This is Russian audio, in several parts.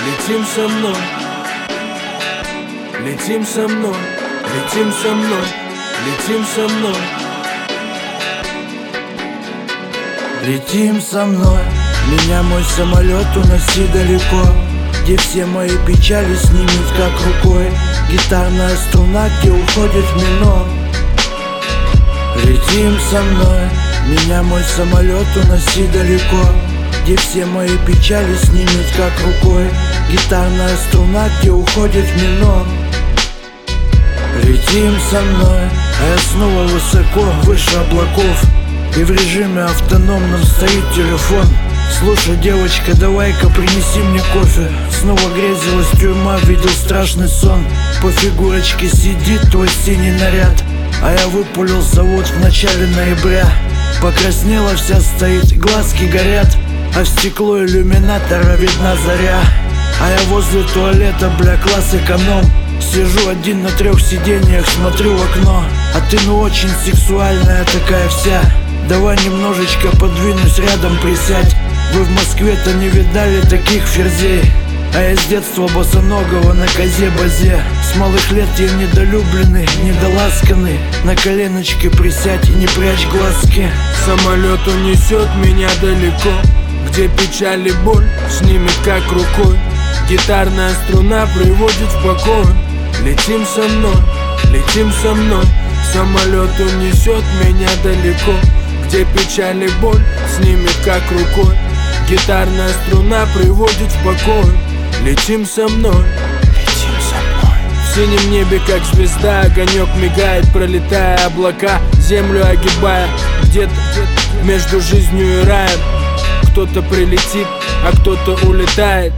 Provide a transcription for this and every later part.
Летим со мной, летим со мной, летим со мной, летим со мной. Летим со мной, меня мой самолет уноси далеко, где все мои печали снимет как рукой. Гитарная струна, где уходит в минор. Летим со мной, меня мой самолет уноси далеко, где все мои печали снимет как рукой. Гитарная струна, где уходит в минор. Летим со мной, а я снова высоко, выше облаков, и в режиме автономном стоит телефон. Слушай, девочка, давай-ка принеси мне кофе. Снова грезилась тюрьма, видел страшный сон. По фигурочке сидит твой синий наряд, а я выпулился вот в начале ноября. Покраснела вся, стоит, глазки горят, а в стекло иллюминатора видна заря. А я возле туалета, бля, класс эконом. Сижу один на 3 сиденьях, смотрю в окно. А ты ну очень сексуальная такая вся. Давай немножечко подвинусь, рядом присядь. Вы в Москве-то не видали таких ферзей. А я с детства босоногого на козе-базе. С малых лет я недолюбленный, недоласканный. На коленочке присядь и не прячь глазки. Самолет унесет меня далеко, где печаль и боль снимет как рукой. Гитарная струна приводит в покой. Летим со мной, летим со мной. Самолет унесет меня далеко, где печаль и боль снимет как рукой. Гитарная струна приводит в покой. Летим со мной, летим со мной. В синем небе как звезда, огонек мигает, пролетая облака, землю огибая. Где-то между жизнью и раем кто-то прилетит, а кто-то улетает.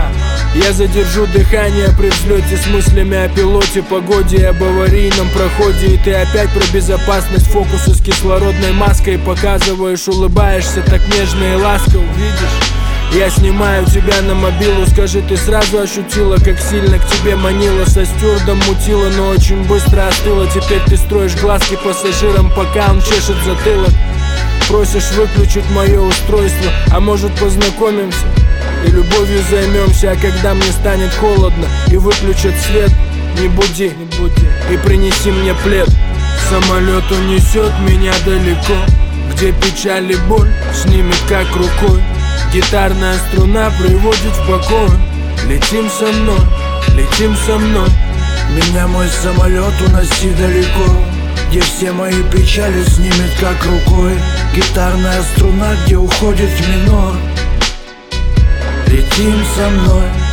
Я задержу дыхание при взлете с мыслями о пилоте, погоде и об аварийном проходе. И ты опять про безопасность, фокусы с кислородной маской показываешь, улыбаешься так нежно и ласково. Видишь, я снимаю тебя на мобилу. Скажи, ты сразу ощутила, как сильно к тебе манила? Со стюардом мутила, но очень быстро остыла. Теперь ты строишь глазки пассажирам, пока он чешет затылок. Просишь выключить мое устройство, а может познакомимся и любовью займемся. А когда мне станет холодно и выключат свет, не буди и принеси мне плед. Самолет унесет меня далеко, где печаль и боль снимет как рукой. Гитарная струна приводит в покой. Летим со мной, летим со мной. Меня мой самолет уноси далеко, где все мои печали снимет как рукой. Гитарная струна, где уходит в минор. Летим со мной,